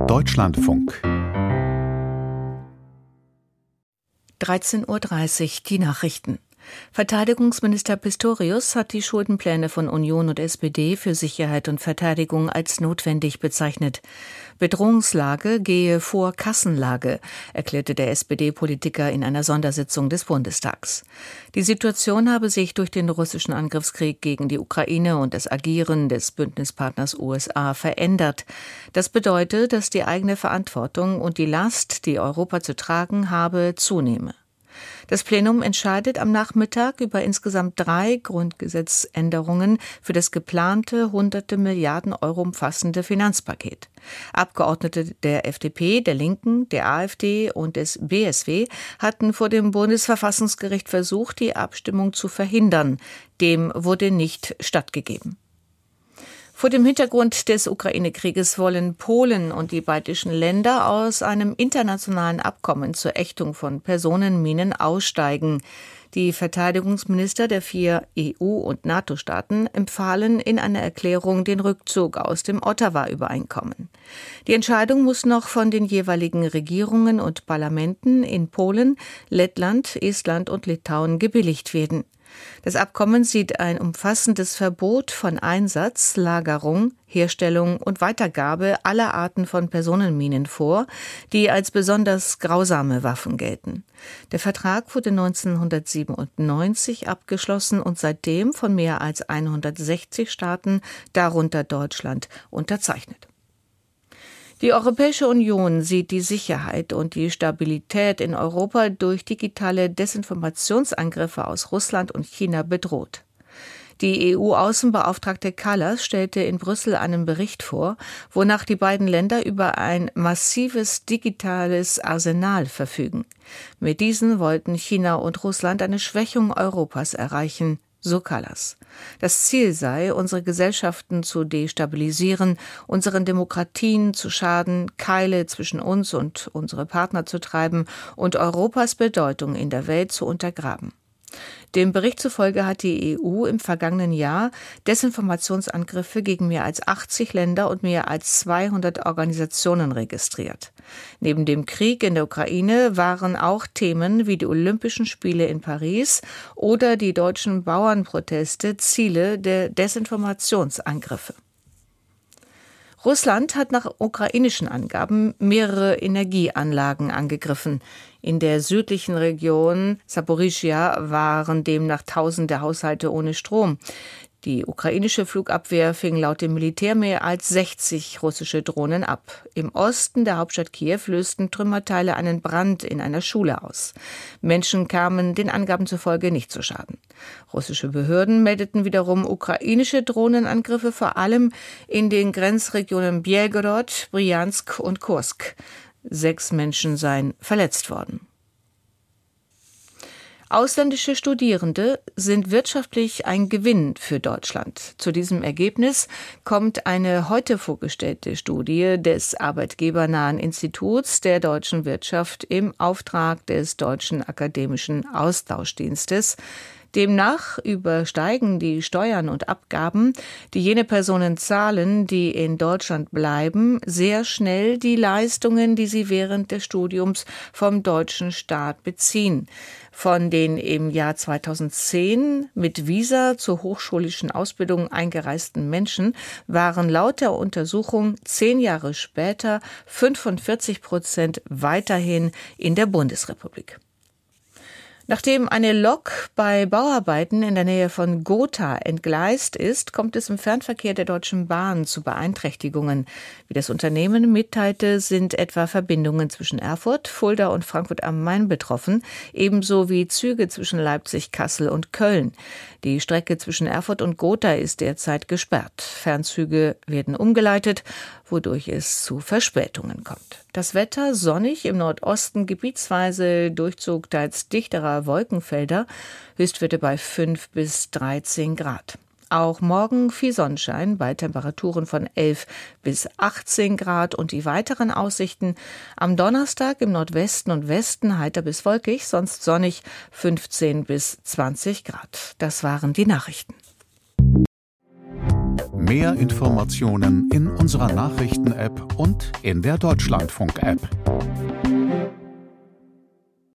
Deutschlandfunk 13:30 Uhr, die Nachrichten. Verteidigungsminister Pistorius hat die Schuldenpläne von Union und SPD für Sicherheit und Verteidigung als notwendig bezeichnet. Bedrohungslage gehe vor Kassenlage, erklärte der SPD-Politiker in einer Sondersitzung des Bundestags. Die Situation habe sich durch den russischen Angriffskrieg gegen die Ukraine und das Agieren des Bündnispartners USA verändert. Das bedeutet, dass die eigene Verantwortung und die Last, die Europa zu tragen habe, zunehme. Das Plenum entscheidet am Nachmittag über insgesamt 3 Grundgesetzänderungen für das geplante hunderte Milliarden Euro umfassende Finanzpaket. Abgeordnete der FDP, der Linken, der AfD und des BSW hatten vor dem Bundesverfassungsgericht versucht, die Abstimmung zu verhindern. Dem wurde nicht stattgegeben. Vor dem Hintergrund des Ukraine-Krieges wollen Polen und die baltischen Länder aus einem internationalen Abkommen zur Ächtung von Personenminen aussteigen. Die Verteidigungsminister der 4 EU- und NATO-Staaten empfahlen in einer Erklärung den Rückzug aus dem Ottawa-Übereinkommen. Die Entscheidung muss noch von den jeweiligen Regierungen und Parlamenten in Polen, Lettland, Estland und Litauen gebilligt werden. Das Abkommen sieht ein umfassendes Verbot von Einsatz, Lagerung, Herstellung und Weitergabe aller Arten von Personenminen vor, die als besonders grausame Waffen gelten. Der Vertrag wurde 1997 abgeschlossen und seitdem von mehr als 160 Staaten, darunter Deutschland, unterzeichnet. Die Europäische Union sieht die Sicherheit und die Stabilität in Europa durch digitale Desinformationsangriffe aus Russland und China bedroht. Die EU-Außenbeauftragte Kallas stellte in Brüssel einen Bericht vor, wonach die beiden Länder über ein massives digitales Arsenal verfügen. Mit diesen wollten China und Russland eine Schwächung Europas erreichen, so Kallas. Das Ziel sei, unsere Gesellschaften zu destabilisieren, unseren Demokratien zu schaden, Keile zwischen uns und unsere Partner zu treiben und Europas Bedeutung in der Welt zu untergraben. Dem Bericht zufolge hat die EU im vergangenen Jahr Desinformationsangriffe gegen mehr als 80 Länder und mehr als 200 Organisationen registriert. Neben dem Krieg in der Ukraine waren auch Themen wie die Olympischen Spiele in Paris oder die deutschen Bauernproteste Ziele der Desinformationsangriffe. Russland hat nach ukrainischen Angaben mehrere Energieanlagen angegriffen. In der südlichen Region Saporischschja waren demnach tausende Haushalte ohne Strom. Die ukrainische Flugabwehr fing laut dem Militär mehr als 60 russische Drohnen ab. Im Osten der Hauptstadt Kiew lösten Trümmerteile einen Brand in einer Schule aus. Menschen kamen den Angaben zufolge nicht zu Schaden. Russische Behörden meldeten wiederum ukrainische Drohnenangriffe vor allem in den Grenzregionen Belgorod, Bryansk und Kursk. 6 Menschen seien verletzt worden. Ausländische Studierende sind wirtschaftlich ein Gewinn für Deutschland. Zu diesem Ergebnis kommt eine heute vorgestellte Studie des arbeitgebernahen Instituts der deutschen Wirtschaft im Auftrag des Deutschen Akademischen Austauschdienstes. Demnach übersteigen die Steuern und Abgaben, die jene Personen zahlen, die in Deutschland bleiben, sehr schnell die Leistungen, die sie während des Studiums vom deutschen Staat beziehen. Von den im Jahr 2010 mit Visa zur hochschulischen Ausbildung eingereisten Menschen waren laut der Untersuchung 10 Jahre später 45% weiterhin in der Bundesrepublik. Nachdem eine Lok bei Bauarbeiten in der Nähe von Gotha entgleist ist, kommt es im Fernverkehr der Deutschen Bahn zu Beeinträchtigungen. Wie das Unternehmen mitteilte, sind etwa Verbindungen zwischen Erfurt, Fulda und Frankfurt am Main betroffen, ebenso wie Züge zwischen Leipzig, Kassel und Köln. Die Strecke zwischen Erfurt und Gotha ist derzeit gesperrt. Fernzüge werden umgeleitet, wodurch es zu Verspätungen kommt. Das Wetter sonnig, im Nordosten gebietsweise Durchzug teils dichterer Wolkenfelder, Höchstwerte bei 5 bis 13 Grad. Auch morgen viel Sonnenschein bei Temperaturen von 11 bis 18 Grad und die weiteren Aussichten am Donnerstag im Nordwesten und Westen heiter bis wolkig, sonst sonnig 15 bis 20 Grad. Das waren die Nachrichten. Mehr Informationen in unserer Nachrichten-App und in der Deutschlandfunk-App.